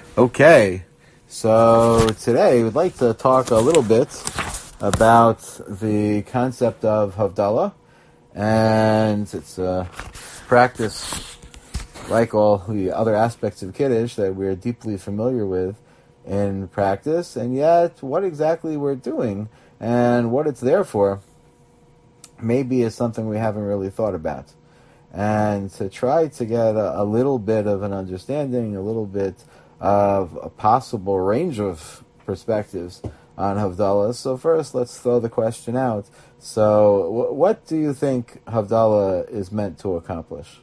Okay, so today we'd like to talk a little bit about the concept of Havdalah, and it's a practice like all the other aspects of Kiddush that we're deeply familiar with in practice, and yet what exactly we're doing and what it's there for maybe is something we haven't really thought about. And to try to get a little bit of an understanding, a little bit of a possible range of perspectives on Havdalah. So first, let's throw the question out. So what do you think Havdalah is meant to accomplish?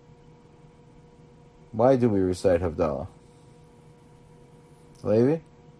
Why do we recite Havdalah? Levi?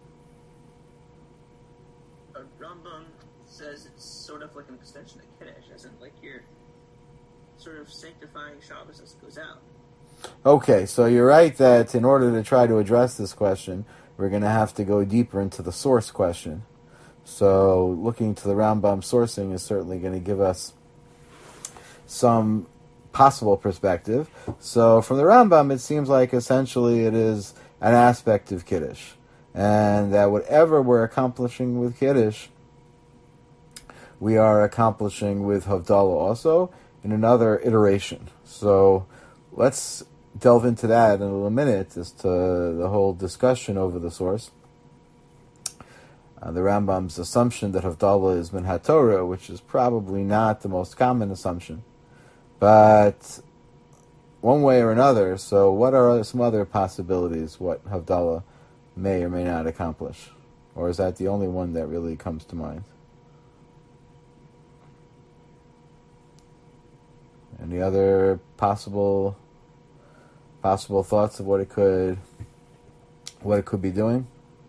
Rambam says it's sort of like an extension of Kiddush, as in like you're sort of sanctifying Shabbos as it goes out. Okay, so you're right that in order to try to address this question, we're going to have to go deeper into the source question. So looking to the Rambam sourcing is certainly going to give us some possible perspective. So from the Rambam, it seems like essentially it is an aspect of Kiddush. And that whatever we're accomplishing with Kiddush, we are accomplishing with Havdalah also in another iteration. So let's delve into that in a little minute as to the whole discussion over the source. The Rambam's assumption that Havdalah is min HaTorah, which is probably not the most common assumption. But one way or another, so what are some other possibilities what Havdalah may or may not accomplish? Or is that the only one that really comes to mind? Any other possible thoughts of what it could be doing?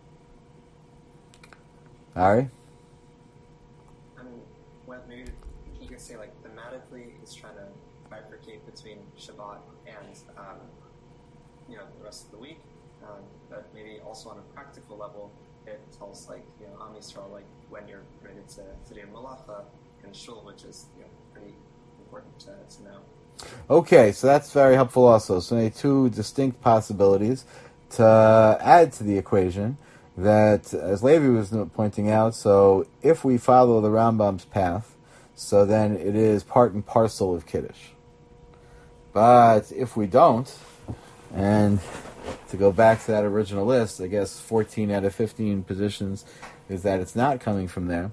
Ari? I mean, well, maybe you could say, like, thematically, it's trying to bifurcate between Shabbat and, the rest of the week. But maybe also on a practical level, it tells, like, Am Yisrael, like, when you're ready to do Malacha and Shul, which is, pretty important to know. Okay, so that's very helpful also. So maybe two distinct possibilities to add to the equation that, as Levi was pointing out, so if we follow the Rambam's path, so then it is part and parcel of Kiddush. But if we don't, and to go back to that original list, I guess 14 out of 15 positions is that it's not coming from there.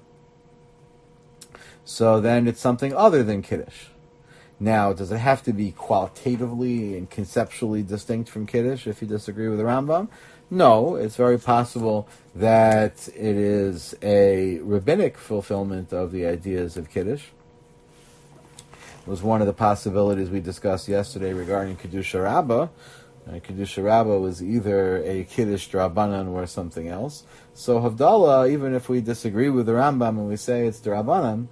So then it's something other than Kiddush. Now, does it have to be qualitatively and conceptually distinct from Kiddush if you disagree with the Rambam? No, it's very possible that it is a rabbinic fulfillment of the ideas of Kiddush. It was one of the possibilities we discussed yesterday regarding Kedusha Rabbah. Kedusha Rabbah was either a Kiddush D'Rabbanan or something else. So Havdalah, even if we disagree with the Rambam and we say it's D'Rabbanan,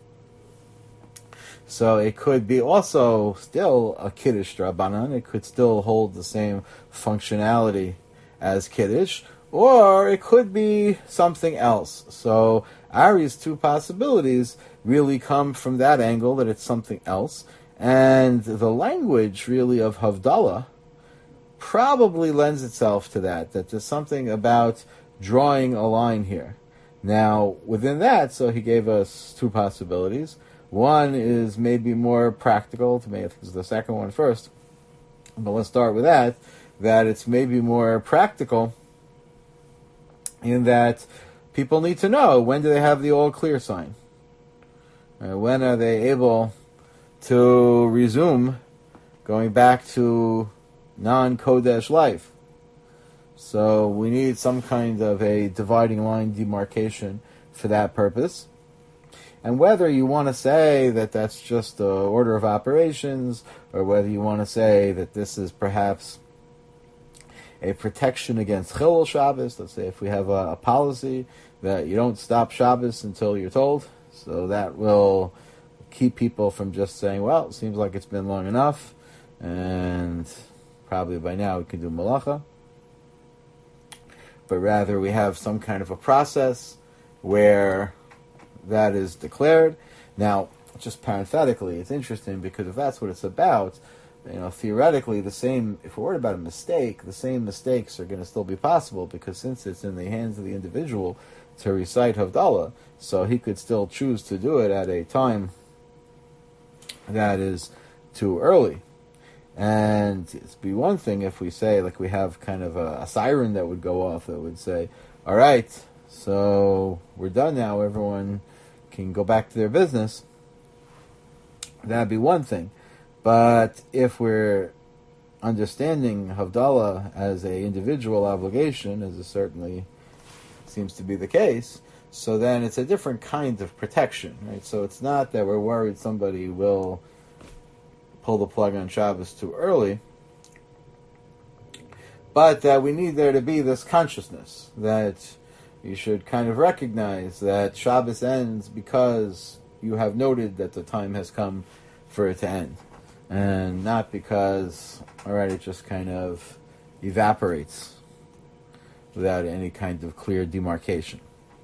so it could be also still a Kiddush D'Rabbanan. It could still hold the same functionality as Kiddush, or it could be something else. So Ari's two possibilities really come from that angle, that it's something else. And the language, really, of Havdalah probably lends itself to that there's something about drawing a line here. Now, within that, so he gave us two possibilities. One is maybe more practical, to me, I think it's the second one first. But let's start with that it's maybe more practical in that people need to know when do they have the all clear sign. When are they able to resume going back to non-Kodesh life? So we need some kind of a dividing line demarcation for that purpose. And whether you want to say that that's just the order of operations, or whether you want to say that this is perhaps a protection against Chilul Shabbos, let's say if we have a policy that you don't stop Shabbos until you're told, so that will keep people from just saying, well, it seems like it's been long enough, and probably by now we can do Malacha. But rather we have some kind of a process where that is declared. Now, just parenthetically, it's interesting because if that's what it's about, theoretically, if we're worried about a mistake, the same mistakes are going to still be possible, because since it's in the hands of the individual to recite Havdalah, so he could still choose to do it at a time that is too early. And it'd be one thing if we say, like, we have kind of a siren that would go off that would say, all right, so we're done now, everyone can go back to their business. That'd be one thing. But if we're understanding Havdalah as an individual obligation, as it certainly seems to be the case, so then it's a different kind of protection, right? So it's not that we're worried somebody will pull the plug on Shabbos too early, but that we need there to be this consciousness that you should kind of recognize that Shabbos ends because you have noted that the time has come for it to end, and not because, all right, it just kind of evaporates without any kind of clear demarcation.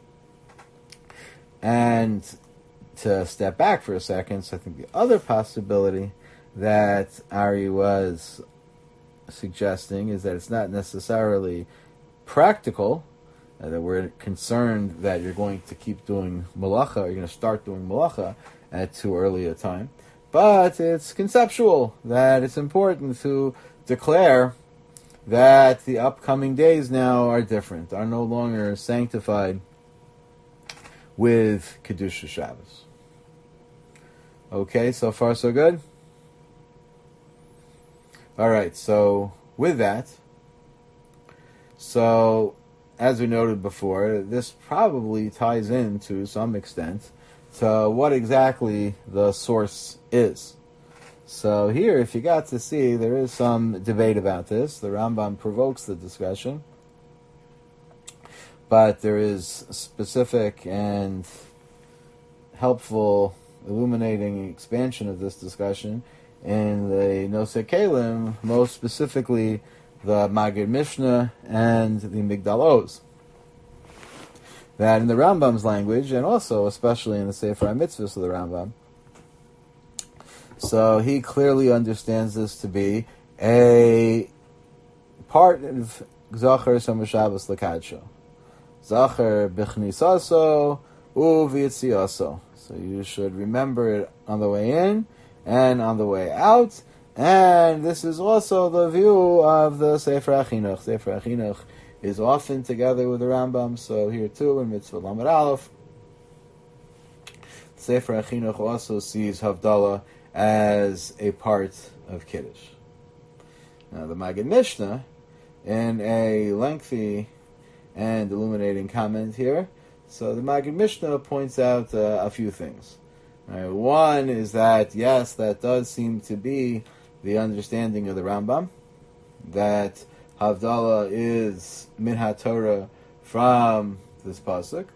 And to step back for a second, so I think the other possibility that Ari was suggesting is that it's not necessarily practical, that we're concerned that you're going to keep doing malacha, or you're going to start doing malacha at too early a time, but it's conceptual, that it's important to declare that the upcoming days now are different, are no longer sanctified with Kedusha Shabbos. Okay, so far so good? Alright, so with that, so as we noted before, this probably ties in to some extent to what exactly the source is. So here, if you got to see, there is some debate about this. The Rambam provokes the discussion, but there is specific and helpful, illuminating expansion of this discussion in the Nosei Kelim, most specifically the Magid Mishnah and the Migdal Oz. That in the Rambam's language, and also especially in the Sefer HaMitzvahs of the Rambam, so he clearly understands this to be a part of Zachar Shabbos L'Kadsho. Zachar B'chnisaso U'v'yitziaso. So you should remember it on the way in and on the way out. And this is also the view of the Sefer HaChinuch. Sefer HaChinuch is often together with the Rambam, so here too in Mitzvah Lamed Aleph, Sefer HaChinuch also sees Havdalah as a part of Kiddush. Now the Magid Mishnah, in a lengthy and illuminating comment here, so the Magid Mishnah points out a few things. One is that, yes, that does seem to be the understanding of the Rambam, that Havdalah is min HaTorah from this pasuk.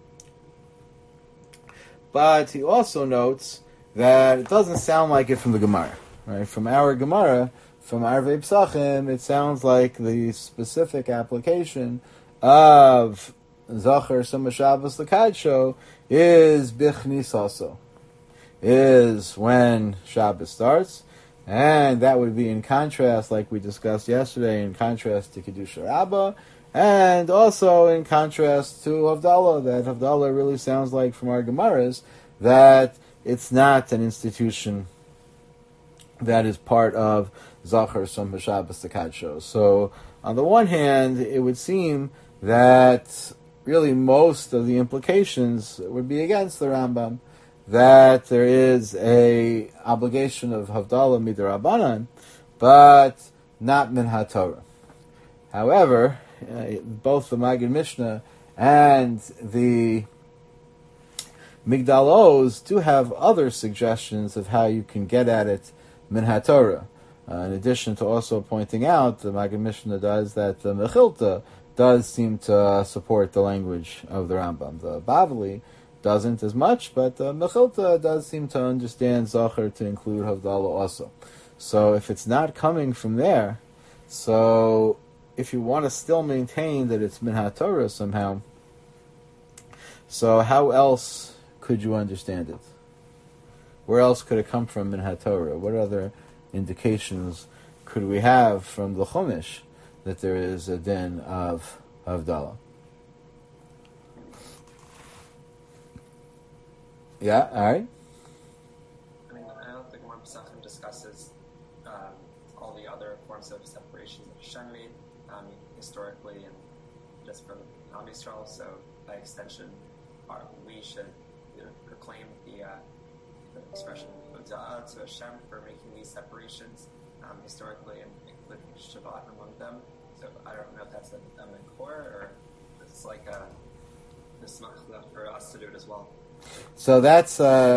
But he also notes that it doesn't sound like it from the Gemara. Right? From our Gemara, from Arvei Psachim, it sounds like the specific application of Zachar Shema Shabbos L'Kadsho is Bichnisaso, is when Shabbos starts. And that would be in contrast, like we discussed yesterday, in contrast to Kedusha Rabbah, and also in contrast to Havdalah, that Havdalah really sounds like from our Gemaras that it's not an institution that is part of Zachar Shema Shabbos L'Kadsho. So, on the one hand, it would seem that really most of the implications would be against the Rambam, that there is a obligation of Havdalah midrabanan, but not min HaTorah. However, both the Magid Mishnah and the Migdal Oz do have other suggestions of how you can get at it min HaTorah. In addition to also pointing out, the Magid Mishnah does that the Mechilta does seem to support the language of the Rambam. The Bavli doesn't as much, but Mechilta does seem to understand Zachar to include Havdalah also. So if it's not coming from there, so if you want to still maintain that it's min HaTorah somehow, so how else could you understand it? Where else could it come from min HaTorah? What other indications could we have from the Chumash that there is a din of Havdalah? Yeah, all right. I mean, I don't think Gemara Pesachim discusses all the other forms of separations that Hashem made historically and just from Am Yisrael. So by extension, we should proclaim the expression Hoda'ah to Hashem for making these separations historically and include Shabbat among them. So I don't know if that's a Makor or it's like a Nismach for us to do it as well. So that's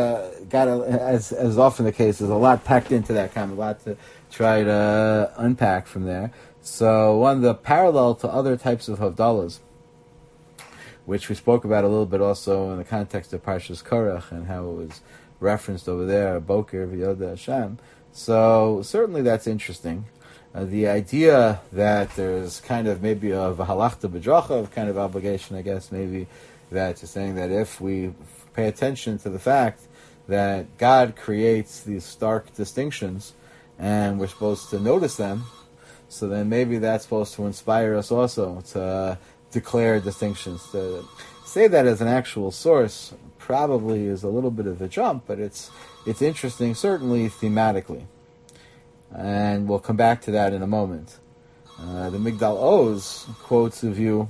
as often the case, there's a lot packed into that comment, a lot to try to unpack from there. So one of the parallel to other types of Havdalahs, which we spoke about a little bit also in the context of Parshas Korach and how it was referenced over there, Boker V'Yoda Hashem. So certainly that's interesting. The idea that there's kind of maybe a halachta b'dracha of kind of obligation, I guess, maybe that you're saying that if we pay attention to the fact that God creates these stark distinctions and we're supposed to notice them, so then maybe that's supposed to inspire us also to declare distinctions. To say that as an actual source probably is a little bit of a jump, but it's interesting, certainly thematically. And we'll come back to that in a moment. The Migdal Oz quotes a view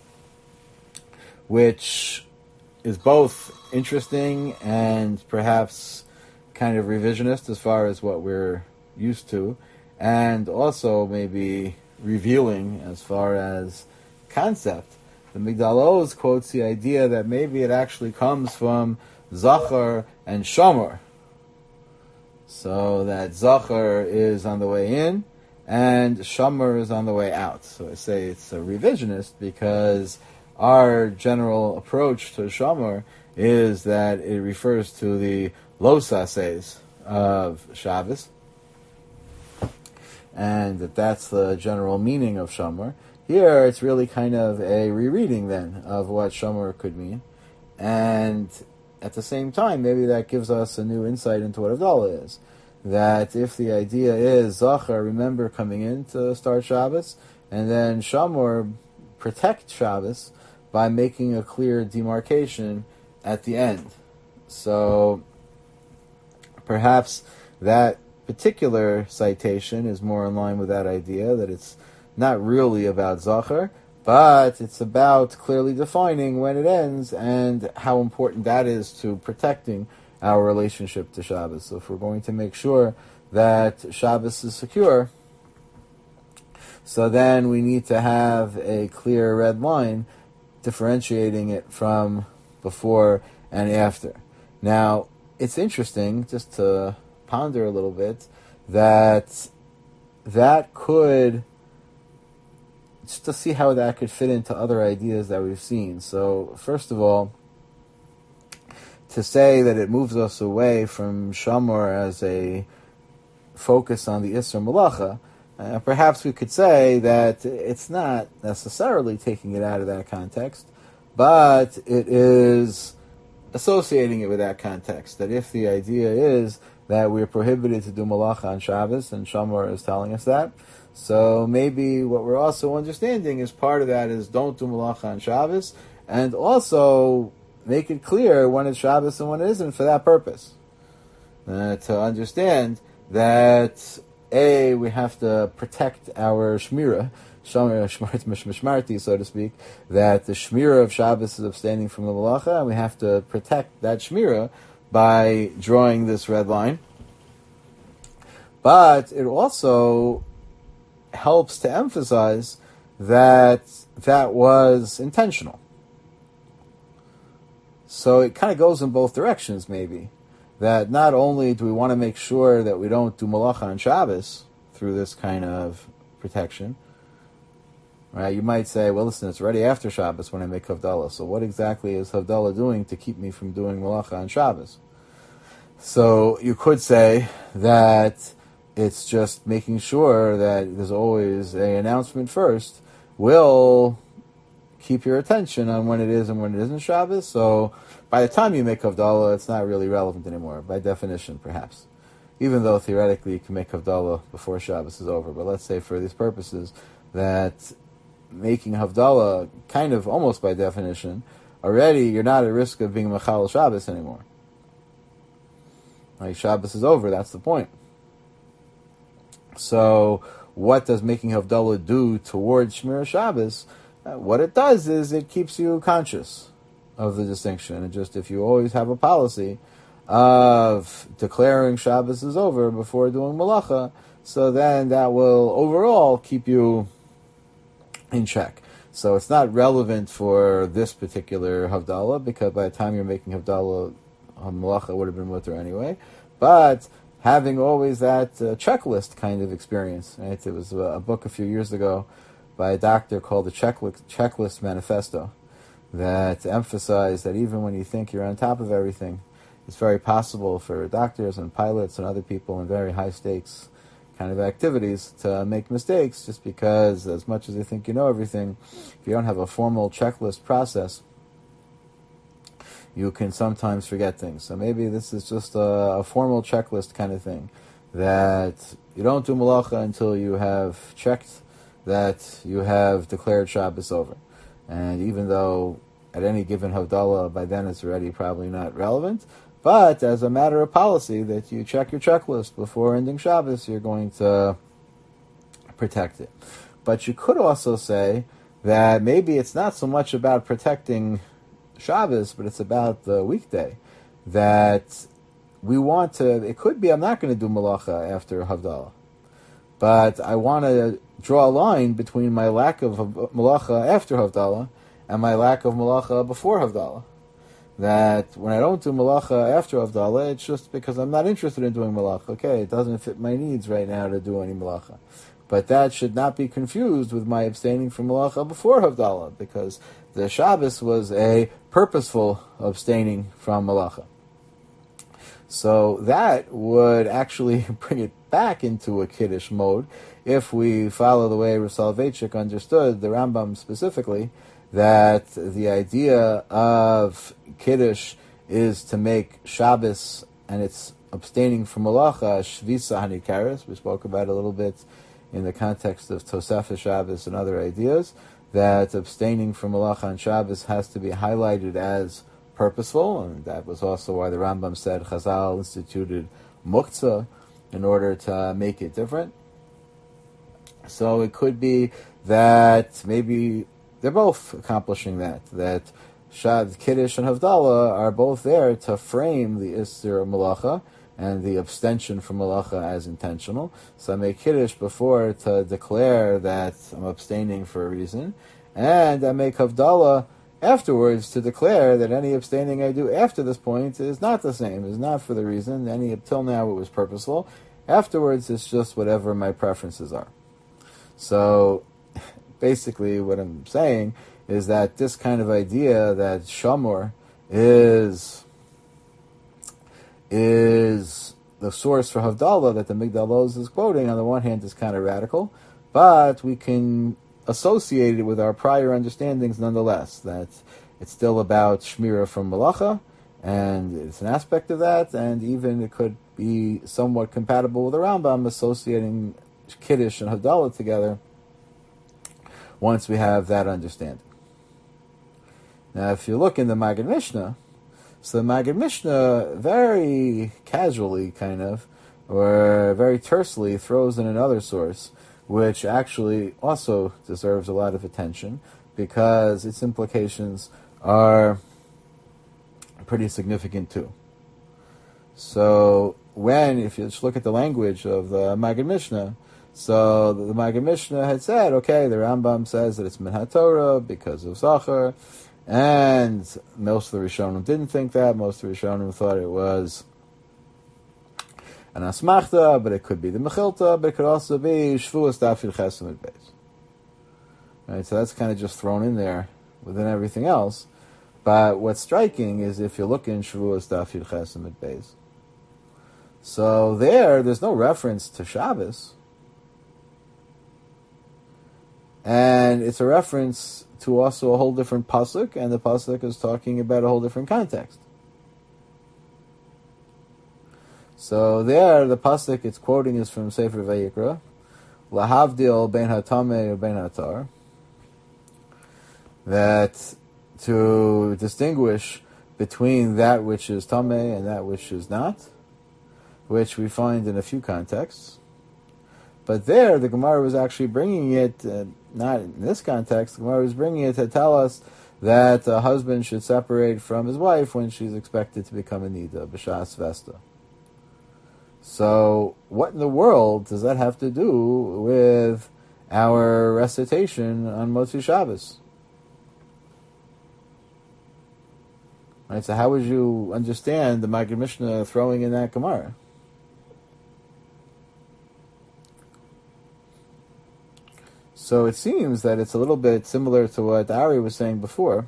which is both interesting and perhaps kind of revisionist as far as what we're used to, and also maybe revealing as far as concept. The Migdal Oz quotes the idea that maybe it actually comes from Zachar and Shomer. So that Zachar is on the way in and Shomer is on the way out. So I say it's a revisionist because our general approach to Shomer is that it refers to the Losases of Shabbos, and that's the general meaning of Shomer. Here it's really kind of a rereading then of what Shomer could mean, and at the same time maybe that gives us a new insight into what Havdalah is. That if the idea is Zachar, remember coming in to start Shabbos, and then Shomer, protect Shabbos by making a clear demarcation at the end. So perhaps that particular citation is more in line with that idea, that it's not really about Zachar, but it's about clearly defining when it ends and how important that is to protecting our relationship to Shabbos. So if we're going to make sure that Shabbos is secure, so then we need to have a clear red line differentiating it from before and after. Now, it's interesting, just to ponder a little bit, that could, just to see how that could fit into other ideas that we've seen. So, first of all, to say that it moves us away from Shomer as a focus on the Isser Malacha, perhaps we could say that it's not necessarily taking it out of that context, but it is associating it with that context. That if the idea is that we're prohibited to do Malacha on Shabbos, and Shomer is telling us that, so maybe what we're also understanding is part of that is don't do Malacha on Shabbos, and also make it clear when it's Shabbos and when it isn't for that purpose. To understand that we have to protect our Shmira, Shmarti, so to speak, that the Shmira of Shabbos is abstaining from the Malacha, and we have to protect that Shmira by drawing this red line. But it also helps to emphasize that that was intentional. So it kind of goes in both directions, maybe. That not only do we want to make sure that we don't do Malacha on Shabbos through this kind of protection, right? You might say, well, listen, it's already after Shabbos when I make Havdalah, so what exactly is Havdalah doing to keep me from doing Malacha on Shabbos? So you could say that it's just making sure that there's always an announcement first, will keep your attention on when it is and when it isn't Shabbos. So by the time you make Havdalah, it's not really relevant anymore, by definition, perhaps. even though theoretically you can make Havdalah before Shabbos is over. But let's say for these purposes that making Havdalah, kind of almost by definition, already you're not at risk of being Machal Shabbos anymore. Like Shabbos is over, that's the point. So what does making Havdalah do towards Shmir Shabbos? What it does is it keeps you conscious of the distinction. And just if you always have a policy of declaring Shabbos is over before doing Malacha, so then that will overall keep you in check. So it's not relevant for this particular Havdalah, because by the time you're making Havdalah, Malacha would have been mutter anyway. But having always that checklist kind of experience, right? There was a book a few years ago by a doctor called the Checklist Manifesto that emphasized that even when you think you're on top of everything, it's very possible for doctors and pilots and other people in very high stakes kind of activities to make mistakes, just because as much as you think you know everything, if you don't have a formal checklist process, you can sometimes forget things. So maybe this is just a formal checklist kind of thing, that you don't do Malacha until you have checked that you have declared Shabbos over. And even though at any given Havdalah, by then it's already probably not relevant, but as a matter of policy, that you check your checklist before ending Shabbos, you're going to protect it. But you could also say that maybe it's not so much about protecting Shabbos, but it's about the weekday. That we want to, it could be I'm not going to do Malacha after Havdalah, but I want to draw a line between my lack of Malacha after Havdalah and my lack of Malacha before Havdalah. That when I don't do Malacha after Havdalah, it's just because I'm not interested in doing Malacha. Okay, it doesn't fit my needs right now to do any Malacha. But that should not be confused with my abstaining from Malacha before Havdalah, because the Shabbos was a purposeful abstaining from Malacha. So that would actually bring it back into a Kiddush mode if we follow the way Rav Soloveitchik understood, the Rambam specifically, that the idea of Kiddush is to make Shabbos and it's abstaining from Malacha, Shvisa Hanikaris. We spoke about it a little bit in the context of Tosefah Shabbos and other ideas, that abstaining from Malacha on Shabbos has to be highlighted as purposeful, and that was also why the Rambam said Chazal instituted Muktzah in order to make it different. So it could be that maybe they're both accomplishing that Kiddush and Havdalah are both there to frame the Isser Malacha and the abstention from Malacha as intentional. So I make Kiddush before to declare that I'm abstaining for a reason, and I make Havdalah afterwards to declare that any abstaining I do after this point is not the same, is not for the reason. Till now it was purposeful. Afterwards it's just whatever my preferences are. So basically what I'm saying is that this kind of idea that Shamor is the source for Havdalah that the Migdal Oz is quoting, on the one hand is kind of radical, but we can associate it with our prior understandings nonetheless, that it's still about Shmira from Malacha, and it's an aspect of that, and even it could be somewhat compatible with the Rambam associating Kiddush and Havdalah together once we have that understanding. Now, if you look in the Maggid Mishnah, so the Maggid Mishnah very casually kind of, or very tersely throws in another source, which actually also deserves a lot of attention because its implications are pretty significant too. So if you just look at the language of the Maggid Mishnah, so the Maggid Mishnah had said, okay, the Rambam says that it's Min HaTorah because of Zachar, and most of the Rishonim didn't think that. Most of the Rishonim thought it was an Asmachta, but it could be the Mechilta, but it could also be Shvuas Dafil Chesed Beis. Right, so that's kind of just thrown in there within everything else. But what's striking is if you look in Shvuas Dafil Chesed Beis, so there's no reference to Shabbos. And it's a reference to also a whole different pasuk, and the pasuk is talking about a whole different context. So there, the pasuk it's quoting is from Sefer Vayikra, Lahavdil ben hatameh ben hatar, that to distinguish between that which is tameh and that which is not, which we find in a few contexts. But there, the Gemara was actually bringing it, not in this context, the Gemara was bringing it to tell us that a husband should separate from his wife when she's expected to become a nida, b'shas vesta. So, what in the world does that have to do with our recitation on Motzi Shabbos? Right, so how would you understand the Maggid Mishnah throwing in that Gemara? So it seems that it's a little bit similar to what Ari was saying before,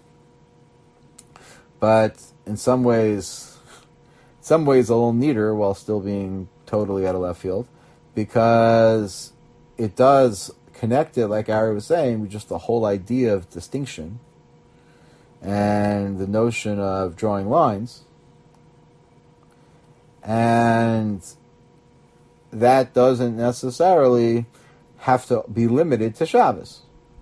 but in some ways a little neater while still being totally out of left field, because it does connect it, like Ari was saying, with just the whole idea of distinction and the notion of drawing lines, and that doesn't necessarily have to be limited to Shabbos.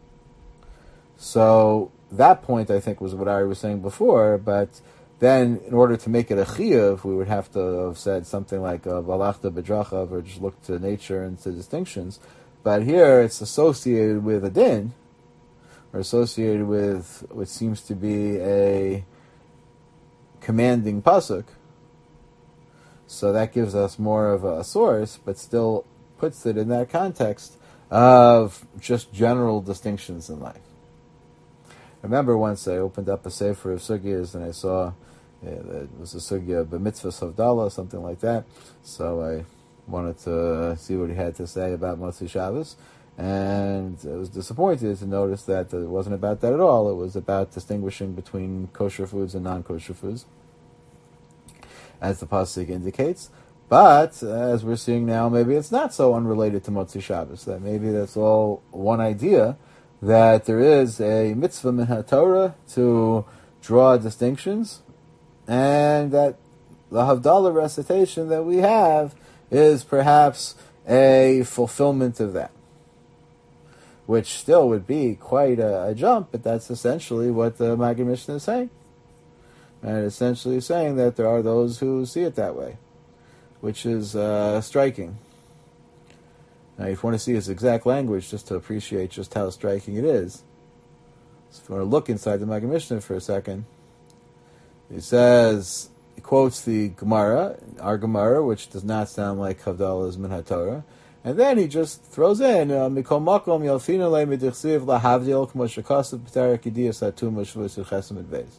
So that point, I think, was what Ari was saying before, but then in order to make it a chiyuv, we would have to have said something like valachta bedrachav, or just look to nature and to distinctions. But here it's associated with a din, or associated with what seems to be a commanding pasuk. So that gives us more of a source, but still puts it in that context of just general distinctions in life. I remember once I opened up a sefer of sugyas and I saw it was a sugya b'mitzvahs havdalah, something like that. So I wanted to see what he had to say about Motzi Shabbos, and I was disappointed to notice that it wasn't about that at all. It was about distinguishing between kosher foods and non-kosher foods, as the pasuk indicates. But as we're seeing now, maybe it's not so unrelated to Motzi Shabbos. That maybe that's all one idea, that there is a mitzvah min haTorah to draw distinctions, and that the Havdalah recitation that we have is perhaps a fulfillment of that, which still would be quite a jump, but that's essentially what the Maggid Mishnah is saying. And essentially saying that there are those who see it that way, which is striking. Now, if you want to see his exact language, just to appreciate just how striking it is, so if you want to look inside the Maggid Mishnah for a second, he says, he quotes the Gemara, our Gemara, which does not sound like Havdalah is min haTorah, and then he just throws in Mikol Makom Yalfina Le Midichsiv LaHavdil Kmo Shekasav B'Tarek Yidiyas Hatum Shvus Chesem Adveis.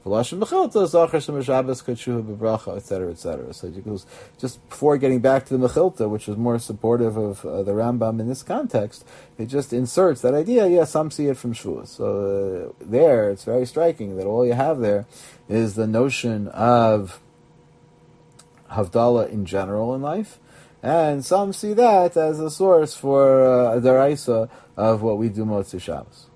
Etc., etc. So he goes, just before getting back to the Mechilta, which is more supportive of the Rambam in this context, it just inserts that idea, some see it from Shavuos. So there, it's very striking that all you have there is the notion of Havdalah in general in life, and some see that as a source for a deraisa of what we do Motzi Shabbos.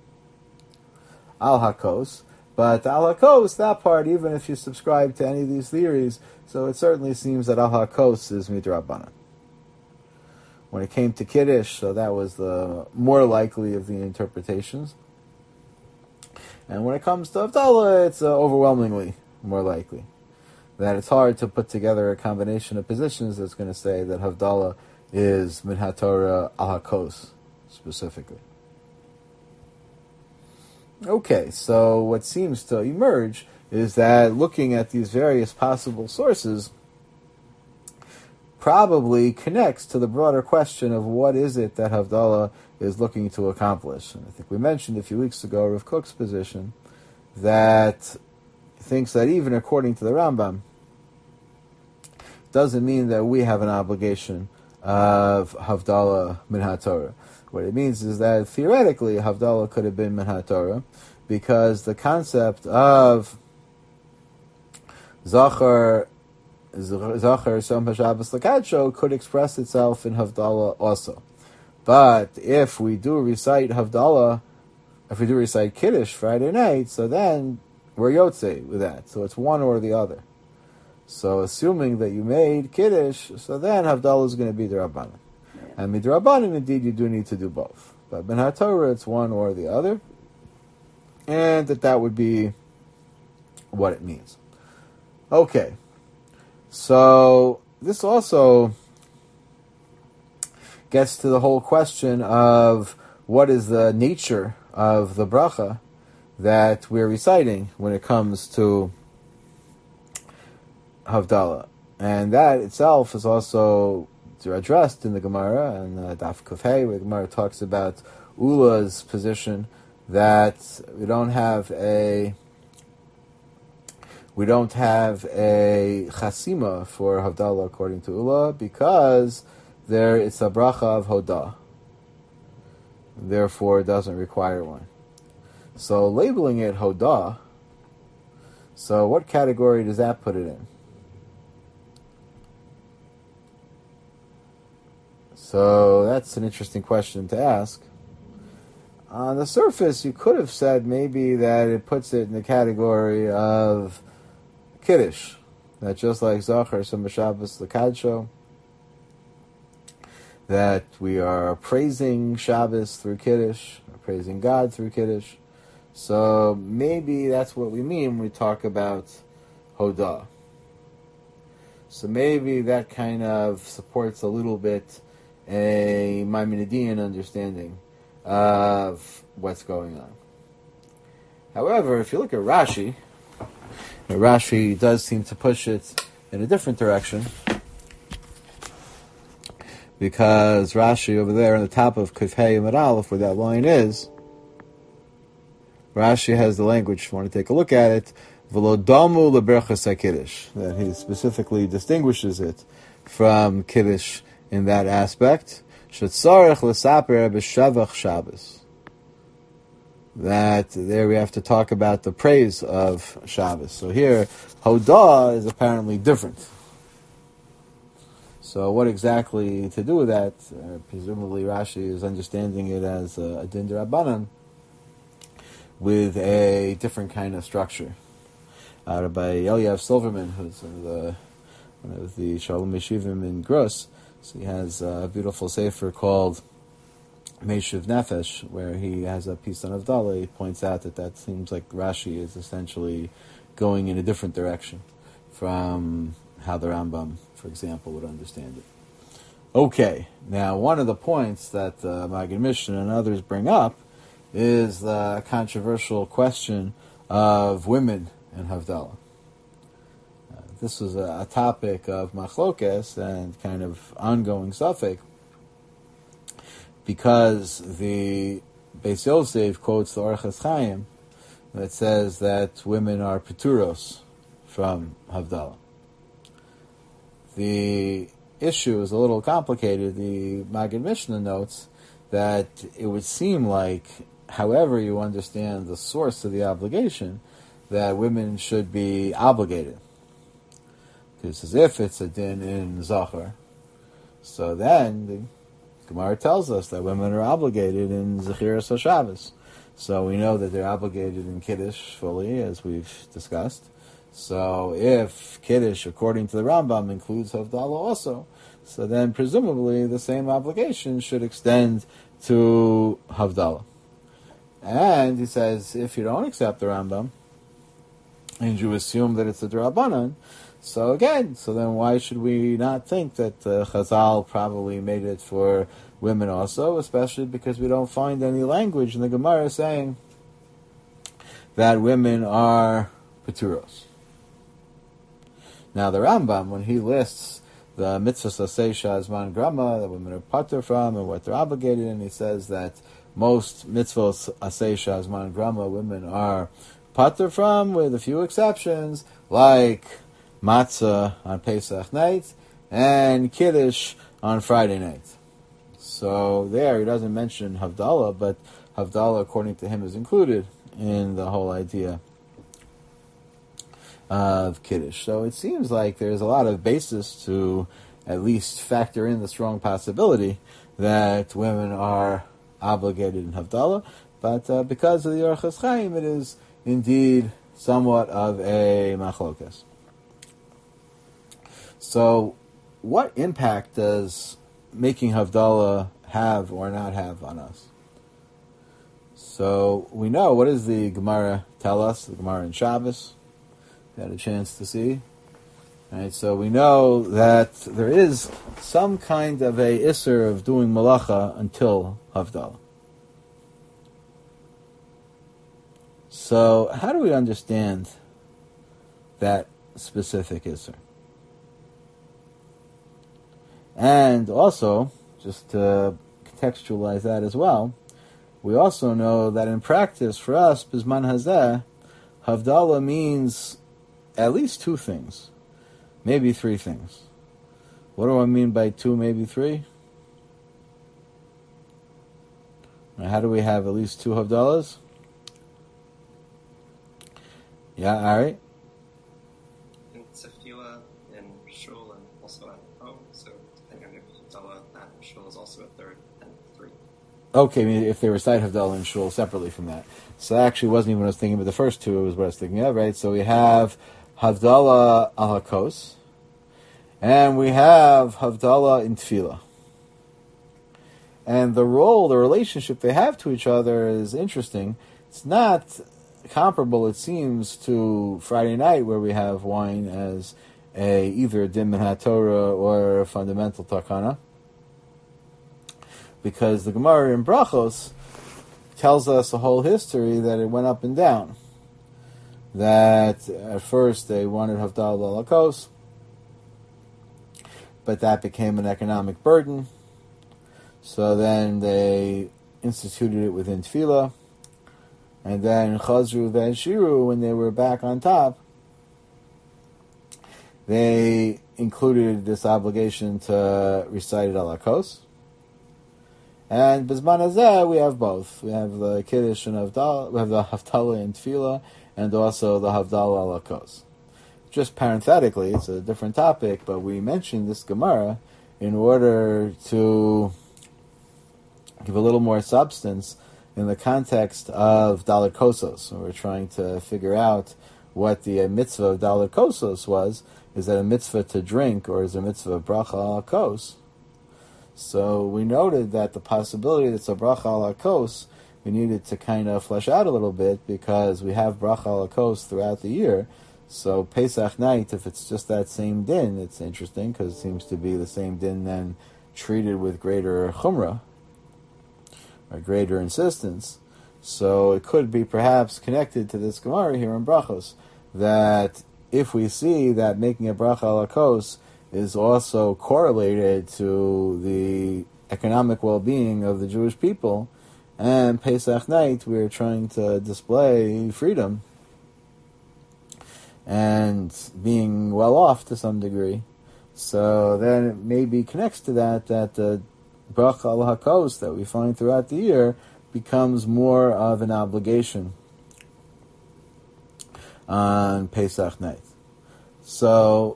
Al Hakos. But Al HaKos, that part, even if you subscribe to any of these theories, so it certainly seems that Al HaKos is Midrabanan. When it came to Kiddush, so that was the more likely of the interpretations. And when it comes to Havdalah, it's overwhelmingly more likely. That it's hard to put together a combination of positions that's going to say that Havdalah is Min HaTorah Al HaKos, specifically. Okay, so what seems to emerge is that looking at these various possible sources probably connects to the broader question of what is it that Havdalah is looking to accomplish. And I think we mentioned a few weeks ago Rav Kook's position that thinks that even according to the Rambam, doesn't mean that we have an obligation of Havdalah min haTorah. What it means is that theoretically Havdalah could have been min haTorah, because the concept of Zachar Som HaShabbos L'Kadsho could express itself in Havdalah also. But if we do recite Havdalah, if we do recite Kiddush Friday night, so then we're Yotzei with that. So it's one or the other. So assuming that you made Kiddush, so then Havdalah is going to be D'Rabbanan. And Midrabbanan, indeed, you do need to do both. But Ben HaTorah, it's one or the other. And that would be what it means. Okay. So this also gets to the whole question of what is the nature of the bracha that we're reciting when it comes to Havdalah. And that itself is also addressed in the Gemara, and Daf Kuf Hey, where the Gemara talks about Ula's position that we don't have a chasima for Havdalah according to Ula because it's a bracha of Hodah. Therefore, it doesn't require one. So labeling it Hodah, so what category does that put it in? So that's an interesting question to ask. On the surface, you could have said maybe that it puts it in the category of Kiddush. That just like Zachar, Shem Shabbos, L'Kadsho, that we are praising Shabbos through Kiddush, praising God through Kiddush. So maybe that's what we mean when we talk about Hodah. So maybe that kind of supports a little bit a Maimonidean understanding of what's going on. However, if you look at Rashi, Rashi does seem to push it in a different direction, because Rashi over there on the top of Kuf Hey Amud Aleph, where that line is, Rashi has the language, if you want to take a look at it, V'lo damu leberchas HaKiddush, that he specifically distinguishes it from Kiddush in that aspect. Shetzarech l'saper b'shavach Shabbos. That there we have to talk about the praise of Shabbos. So here, Hodah is apparently different. So what exactly to do with that? Presumably Rashi is understanding it as a din d'Rabbanan with a different kind of structure. Rabbi Eliyav Silverman, who's one of the Shalom Yeshivim in Gross, so he has a beautiful sefer called Meishiv Nefesh, where he has a piece on Havdalah. He points out that seems like Rashi is essentially going in a different direction from how the Rambam, for example, would understand it. Okay, now one of the points that Maggid Mishnah and others bring up is the controversial question of women in Havdalah. This was a topic of machlokes and kind of ongoing suffix, because the Beis Yosef quotes the Orchos Chaim that says that women are peturos from Havdalah. The issue is a little complicated. The Maggid Mishnah notes that it would seem like, however you understand the source of the obligation, that women should be obligated. Because as if it's a din in Zachar, so then the Gemara tells us that women are obligated in Zechiras HaShabbos. So we know that they're obligated in Kiddush fully, as we've discussed. So if Kiddush, according to the Rambam, includes Havdalah also, so then presumably the same obligation should extend to Havdalah. And he says, if you don't accept the Rambam, and you assume that it's a D'Rabbanan, so then why should we not think that Chazal probably made it for women also, especially because we don't find any language in the Gemara saying that women are Peturos. Now the Rambam, when he lists the mitzvahs asay shazman grama that women are patur from and what they're obligated in, he says that most mitzvahs asay shazman grama women are patur from, with a few exceptions, like matzah on Pesach night and Kiddush on Friday night. So there, he doesn't mention Havdalah, but Havdalah, according to him, is included in the whole idea of Kiddush. So it seems like there's a lot of basis to at least factor in the strong possibility that women are obligated in Havdalah, but because of the Orchos Chaim, it is indeed somewhat of a machlokas. So, what impact does making Havdalah have or not have on us? So, we know, what does the Gemara tell us? The Gemara in Shabbos, we had a chance to see. Right, so we know that there is some kind of a isser of doing malacha until Havdalah. So, how do we understand that specific isser? And also, just to contextualize that as well, we also know that in practice, for us, Bizman Hazeh, Havdalah means at least two things. Maybe three things. What do I mean by two, maybe three? How do we have at least two Havdalahs? Yeah, all right. In Tefillah, in Shul, and also at home. So depending on if Havdalah at Shul is also a third and three. Okay, I mean, if they recite Havdalah and Shul separately from that. So that actually wasn't even what I was thinking, but the first two was what I was thinking of, right? So we have Havdalah al HaKos, and we have Havdalah in Tefillah. And the relationship they have to each other is interesting. It's not comparable, it seems, to Friday night, where we have wine as either a din min HaTorah or a fundamental takana. Because the Gemara in Brachos tells us a whole history that it went up and down. That at first they wanted Havdalah al HaKos, but that became an economic burden. So then they instituted it within Tefillah. And then Chazru Shiru, when they were back on top, they included this obligation to recite it al HaKos. And Bizman Hazeh, we have both. We have the Kiddush and Havdalah, we have the Havdalah in Tefillah, and also the Havdalah al HaKos. Just parenthetically, it's a different topic, but we mentioned this Gemara in order to give a little more substance in the context of Dalet Kosos. We're trying to figure out what the mitzvah of Dalet Kosos was. Is that a mitzvah to drink, or is it a mitzvah of bracha al HaKos? So we noted that the possibility that it's a bracha al HaKos, we needed to kind of flesh out a little bit, because we have bracha al HaKos throughout the year. So Pesach night, if it's just that same din, it's interesting, because it seems to be the same din then treated with greater chumrah, or greater insistence. So it could be perhaps connected to this Gemara here in Brachos, that if we see that making a bracha al HaKos is also correlated to the economic well-being of the Jewish people, and Pesach night we're trying to display freedom and being well off to some degree, so then it maybe connects to that the bracha al HaKos that we find throughout the year becomes more of an obligation on Pesach night. So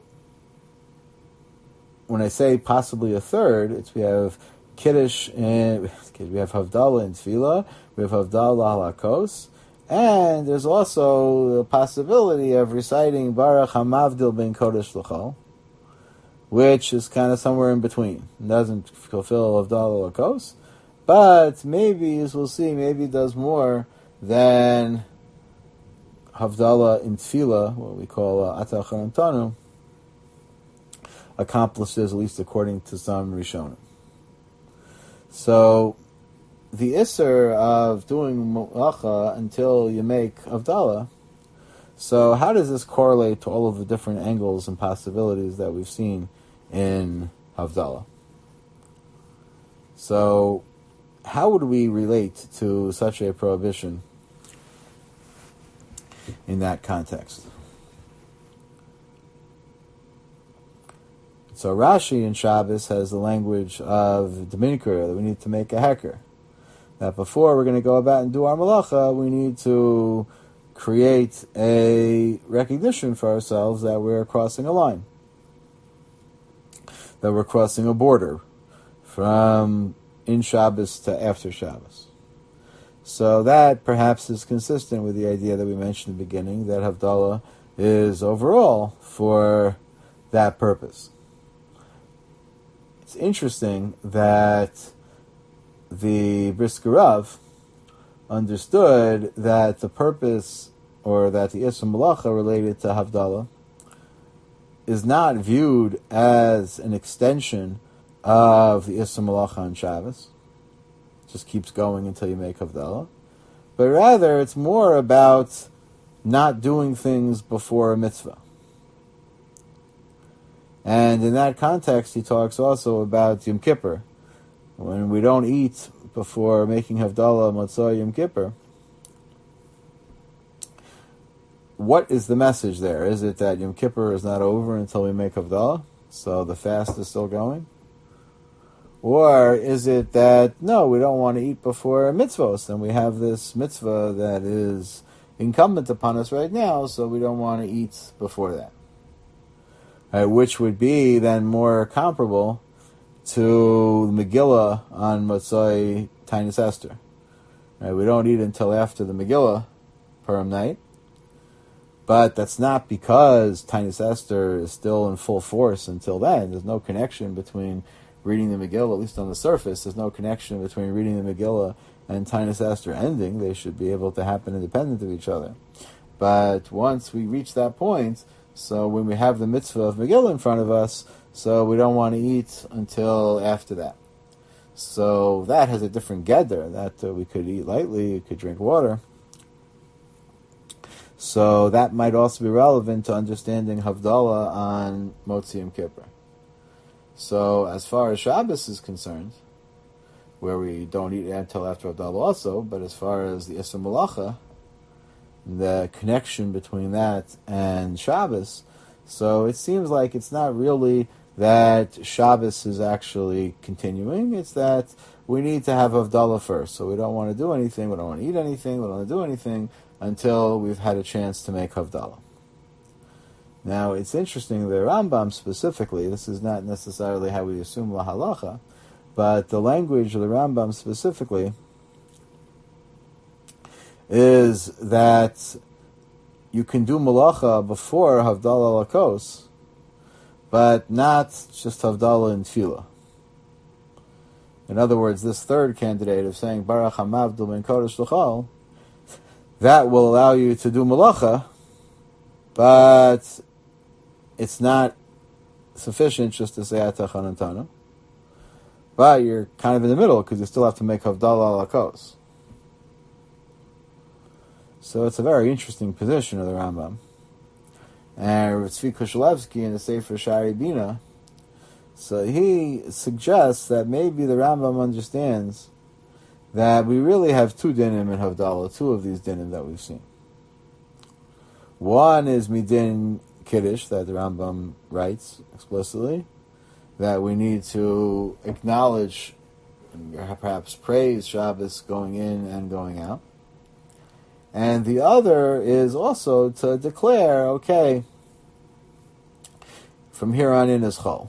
when I say possibly a third, it's we have Kiddush, and we have Havdalah in Tefillah, we have Havdalah al HaKos, and there's also the possibility of reciting Baruch HaMavdil Ben Kodesh L'Chol, which is kind of somewhere in between. It doesn't fulfill Havdalah al HaKos, but maybe, as we'll see, maybe it does more than Havdalah in Tefillah, what we call Atah Charantanu, accomplishes, at least according to some Rishonim. So, the Isser of doing Malacha until you make Havdalah, so how does this correlate to all of the different angles and possibilities that we've seen in Havdalah? So, how would we relate to such a prohibition in that context? So Rashi in Shabbos has the language of Dominikar, that we need to make a heker. That before we're going to go about and do our malacha, we need to create a recognition for ourselves that we're crossing a line, that we're crossing a border from in Shabbos to after Shabbos. So that perhaps is consistent with the idea that we mentioned in the beginning, that Havdalah is overall for that purpose. interesting that the Brisker Rav understood that the purpose, or that the Isra Malacha related to Havdalah, is not viewed as an extension of the Isra Malacha on Shabbos. It just keeps going until you make Havdalah. But rather, it's more about not doing things before a mitzvah. And in that context, he talks also about Yom Kippur. When we don't eat before making Havdalah, Matzah, Yom Kippur, what is the message there? Is it that Yom Kippur is not over until we make Havdalah, so the fast is still going? Or is it that, no, we don't want to eat before mitzvahs, and we have this mitzvah that is incumbent upon us right now, so we don't want to eat before that? Which would be then more comparable to the Megillah on Motzai Tainus Esther. We don't eat until after the Megillah, Purim night. But that's not because Tainus Esther is still in full force until then. There's no connection between reading the Megillah, at least on the surface. There's no connection between reading the Megillah and Tainus Esther ending. They should be able to happen independent of each other. But once we reach that point, so when we have the mitzvah of Megillah in front of us, so we don't want to eat until after that. So that has a different gedder, that we could eat lightly, we could drink water. So that might also be relevant to understanding Havdalah on Motzi Yom Kippur. So as far as Shabbos is concerned, where we don't eat until after Havdalah also, but as far as the Isra Malacha, the connection between that and Shabbos, so it seems like it's not really that Shabbos is actually continuing, it's that we need to have Havdalah first. So we don't want to do anything, we don't want to eat anything, we don't want to do anything until we've had a chance to make Havdalah. Now, it's interesting, the Rambam specifically, this is not necessarily how we assume la halacha, but the language of the Rambam specifically is that you can do malacha before Havdalah Lakos, but not just Havdalah and Tefillah. In other words, this third candidate of saying Baruch HaMavdil Ben Kodesh L'chol, that will allow you to do malacha, but it's not sufficient just to say Atah Chanantana. But you're kind of in the middle because you still have to make Havdalah Lakos. So it's a very interesting position of the Rambam. And Tzvi Kushelevsky in the Sefer Shari Bina, so he suggests that maybe the Rambam understands that we really have two dinim in Havdalah, two of these dinim that we've seen. One is Midin Kiddush, that the Rambam writes explicitly, that we need to acknowledge and perhaps praise Shabbos going in and going out. And the other is also to declare, okay, from here on in is Chol.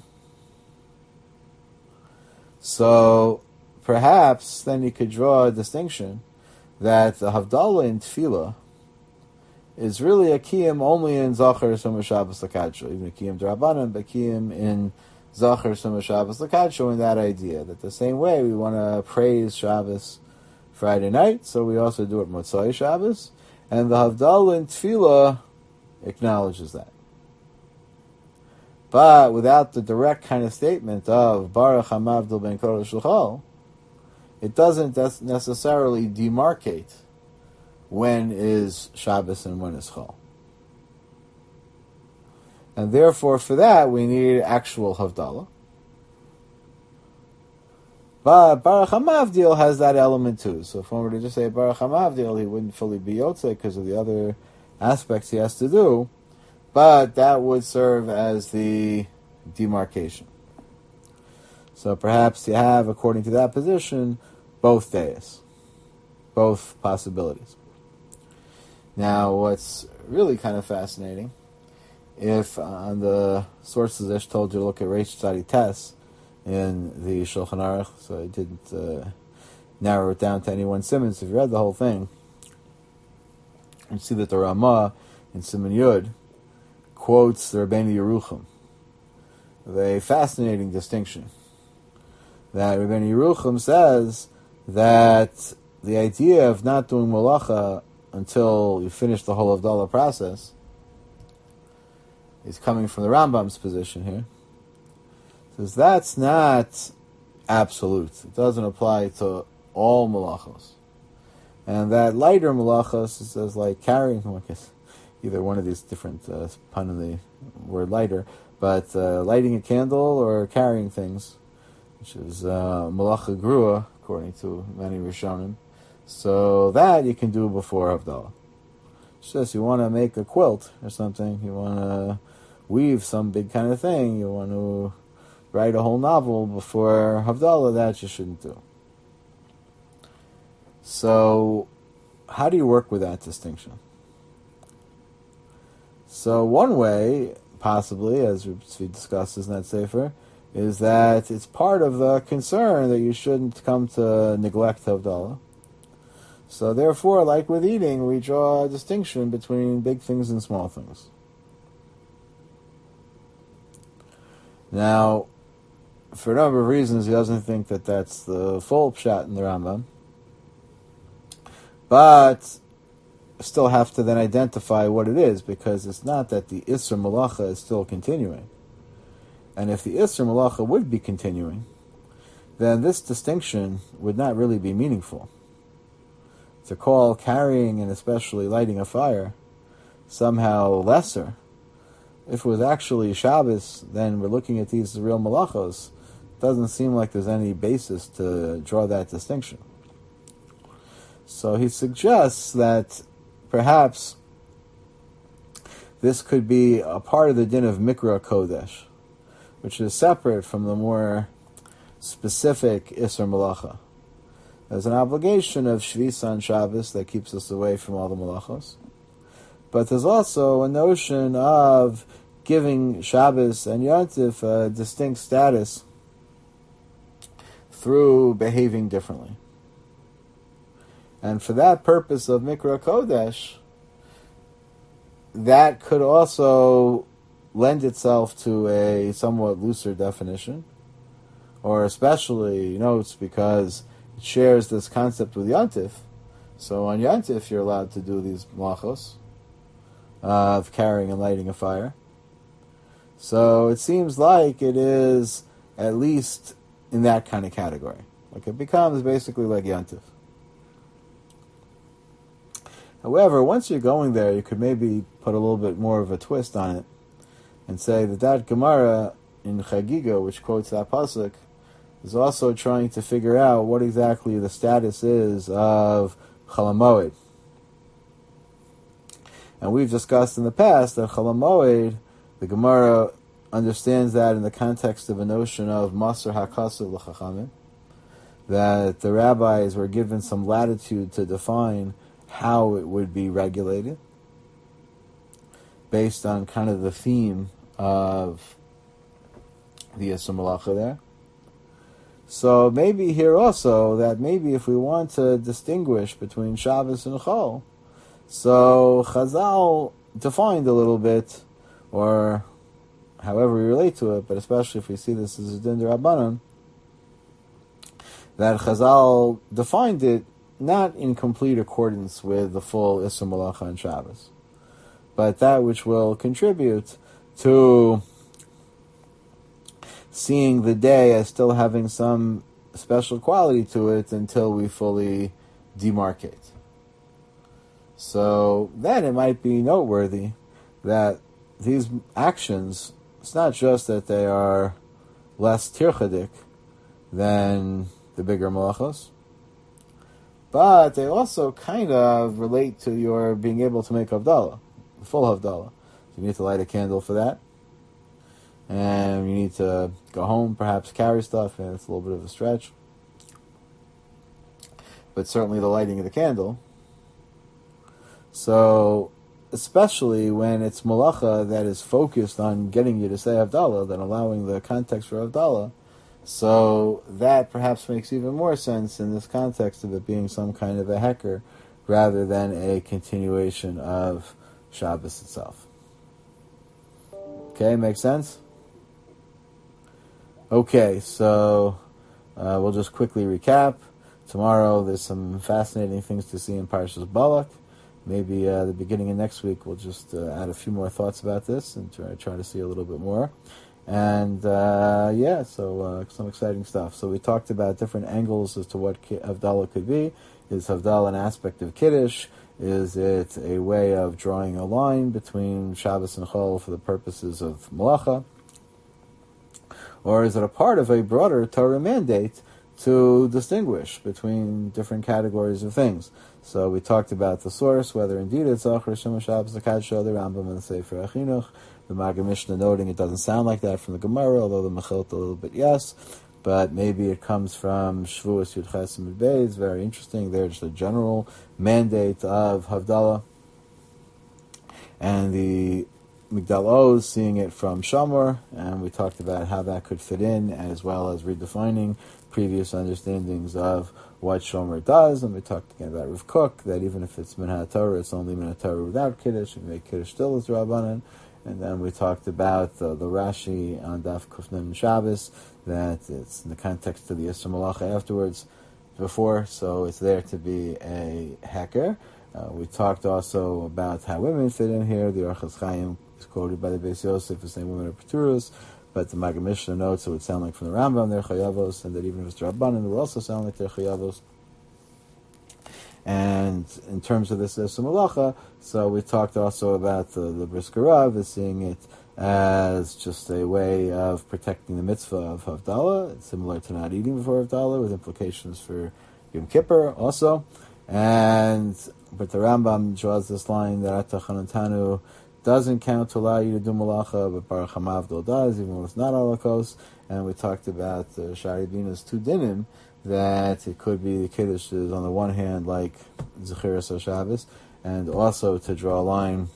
So perhaps then you could draw a distinction that the Havdalah in Tefillah is really a Kiyum only in Zachar Summa Shabbos L'Kadsho, even a Kiyum D'Rabbanan, but Kiyum in Zachar Summa Shabbos L'Kadsho, in that idea that the same way we want to praise Shabbos Friday night, so we also do it Motzai Shabbos, and the Havdalah in Tefillah acknowledges that. But without the direct kind of statement of Baruch HaMavdil Ben Kodesh L'chol, it doesn't necessarily demarcate when is Shabbos and when is Chol. And therefore, for that, we need actual Havdalah. But Baruch HaMavdil has that element too. So if one were to just say Baruch HaMavdil, he wouldn't fully be Yotzei because of the other aspects he has to do. But that would serve as the demarcation. So perhaps you have, according to that position, both days, both possibilities. Now, what's really kind of fascinating, if on the sources I told you to look at Reish Tzadi Tes in the Shulchan Aruch, so I didn't narrow it down to any one Simmons. If you read the whole thing, you see that the Ramah in Siman Yud quotes the Rabbeinu Yerucham, with a fascinating distinction. that Rebbeinu Yerucham says that the idea of not doing malacha until you finish the whole Havdalah process is coming from the Rambam's position here. Says that's not absolute. It doesn't apply to all malachos. And that lighter malachos is like carrying, I guess, either one of these different pun in the word lighter, but lighting a candle or carrying things, which is malacha grua, according to many Rishonim. So that you can do before Havdalah. It's just you want to make a quilt or something, you want to weave some big kind of thing, you want to write a whole novel before Havdalah, that you shouldn't do. So, how do you work with that distinction? So one way, possibly, as we discussed in that sefer, is that it's part of the concern that you shouldn't come to neglect Havdalah. So therefore, like with eating, we draw a distinction between big things and small things. Now, for a number of reasons, he doesn't think that that's the full pshat in the Rambam. But still have to then identify what it is, because it's not that the Isser Malacha is still continuing. And if the Isser Malacha would be continuing, then this distinction would not really be meaningful. To call carrying and especially lighting a fire somehow lesser, if it was actually Shabbos, then we're looking at these real malachos. It doesn't seem like there's any basis to draw that distinction. So he suggests that perhaps this could be a part of the din of Mikra Kodesh, which is separate from the more specific Isser Malacha. There's an obligation of Shvisa on Shabbos that keeps us away from all the malachos. But there's also a notion of giving Shabbos and Yontif a distinct status through behaving differently. And for that purpose of Mikra Kodesh, that could also lend itself to a somewhat looser definition, or especially, he notes, because it shares this concept with Yontif. So on Yontif, you're allowed to do these malachos of carrying and lighting a fire. So it seems like it is at least in that kind of category. Like it becomes basically like Yontif. However, once you're going there, you could maybe put a little bit more of a twist on it and say that Gemara in Chagiga, which quotes that pasuk, is also trying to figure out what exactly the status is of Chol HaMoed. And we've discussed in the past that Chol HaMoed, the Gemara understands that in the context of a notion of Maser HaKasav L'Chachamim, that the rabbis were given some latitude to define how it would be regulated based on kind of the theme of the Yisur Malacha there. So maybe here also, that maybe if we want to distinguish between Shabbos and Chol, so Chazal defined a little bit, or however we relate to it, but especially if we see this as a Din D'Rabbanan, that Chazal defined it not in complete accordance with the full Isser Malacha on Shabbos, but that which will contribute to seeing the day as still having some special quality to it until we fully demarcate. So then it might be noteworthy that these actions, it's not just that they are less tirchadik than the bigger malachos, but they also kind of relate to your being able to make Havdalah, the full Havdalah. You need to light a candle for that. And you need to go home, perhaps carry stuff, and it's a little bit of a stretch. But certainly the lighting of the candle. So, especially when it's malacha that is focused on getting you to say Havdalah, than allowing the context for Havdalah, so that perhaps makes even more sense in this context of it being some kind of a hecker, rather than a continuation of Shabbos itself. Okay, makes sense? Okay, so we'll just quickly recap. Tomorrow there's some fascinating things to see in Parshas Balak. Maybe the beginning of next week we'll just add a few more thoughts about this and try to see a little bit more. And so some exciting stuff. So we talked about different angles as to what Havdalah could be. Is Havdalah an aspect of Kiddush? Is it a way of drawing a line between Shabbos and Chol for the purposes of Malacha? Or is it a part of a broader Torah mandate to distinguish between different categories of things? So we talked about the source, whether indeed it's Achar Shema Shabbos Akadsha, the Rambam and the Sefer Achinuch, the Maggid Mishnah noting it doesn't sound like that from the Gemara, although the Mechilta a little bit yes, but maybe it comes from Shavuos Yud Ches Amud Bey. It's very interesting. There's the general mandate of Havdalah, and the Migdal Oz seeing it from Shamor, and we talked about how that could fit in, as well as redefining previous understandings of what Shomer does, and we talked again about Rav Kook, that even if it's Minhat Torah, it's only Minhat Torah without Kiddush, and make Kiddush still as Rabbanan. And then we talked about the Rashi on Daf Kufnan Shabbos, that it's in the context of the Yisra Malacha afterwards, before, so it's there to be a hacker. We talked also about how women fit in here. The Orchos Chaim is quoted by the Beis Yosef as saying women are Paturus, but the Maggid Mishnah notes it would sound like from the Rambam they're Chayavos, and that even if it's Rabbanan, it would also sound like they're Chayavos. And in terms of this Yisra Malacha, so we talked also about the Brisker Rav as seeing it as just a way of protecting the mitzvah of Havdalah. It's similar to not eating before Havdalah, with implications for Yom Kippur also. But the Rambam draws this line that Ata Chanantanu doesn't count to allow you to do malacha, but Baruch HaMavdil does, even when it's not Holocaust. And we talked about Shari Bina's two dinim, that it could be the Kiddush is on the one hand like Zechiras HaShabbos, and also to draw a line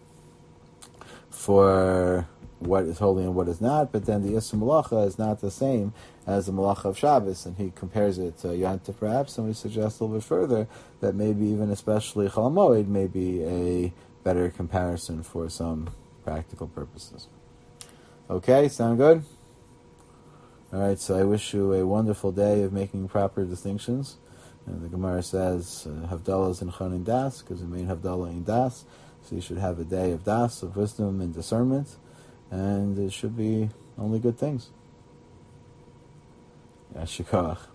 for what is holy and what is not, but then the Yisra Malacha is not the same as the Malacha of Shabbos, and he compares it to Yontif perhaps, and we suggest a little bit further that maybe even especially Chol Moed may be a better comparison for some practical purposes. Okay, sound good? Alright, so I wish you a wonderful day of making proper distinctions. And the Gemara says, Havdalah is in Chon and Das, because the main Havdalah in Das, so you should have a day of Das, of wisdom and discernment, and it should be only good things. Yashikach.